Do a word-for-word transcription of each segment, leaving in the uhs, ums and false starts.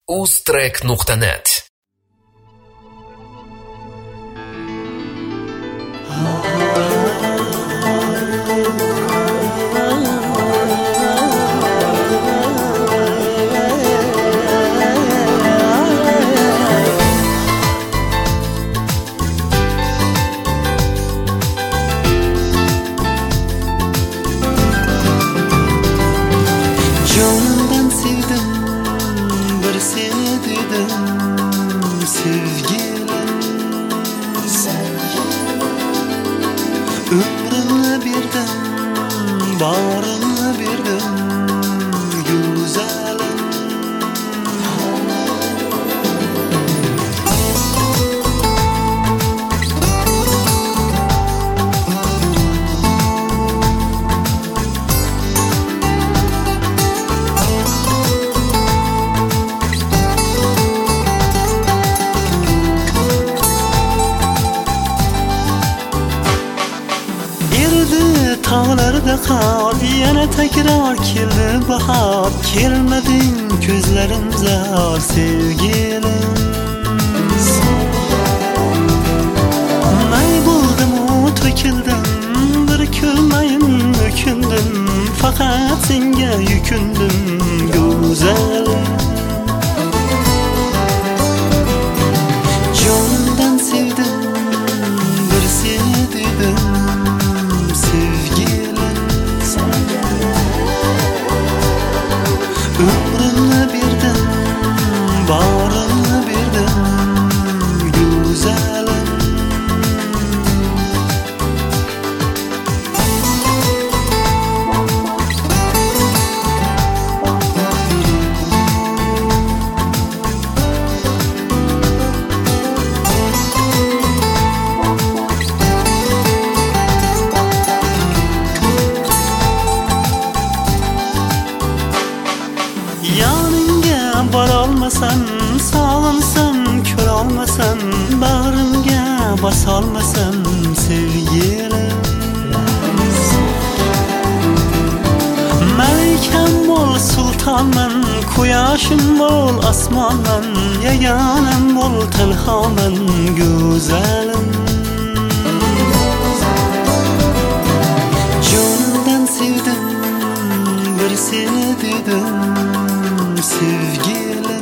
uztrack nuqta net. Canımdan sevdim, bir seni dedim, sevgilim. Ömrümü birden, bağrımı birden, güzelim. Tağlarda kal, yana tekrar keldi bahar. Kelmedin gözlerim zar sevgilim. May buldum o tökildim, bir külmayım ökündüm. Fakat senga yükündüm güzelim. Canımdan sevdim, bir seni dedim, ömrümü birden, bağrımı birden, güzelim. Yanınga borolmasam, sog'insam ko'rolmasam, bag'rimga bosolmasam sevgilim. Malikam bo'l sultonman, quyoshim bo'l osmonman, yagonam bo'l tilxoman go'zalim. Jonimdan sevdim, bir seni dedim, sevgilim.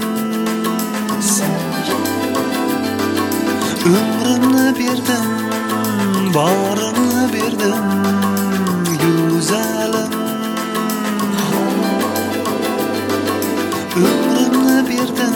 Ömrümü birden, bağrımı birden, güzelim. Ömrümü birden,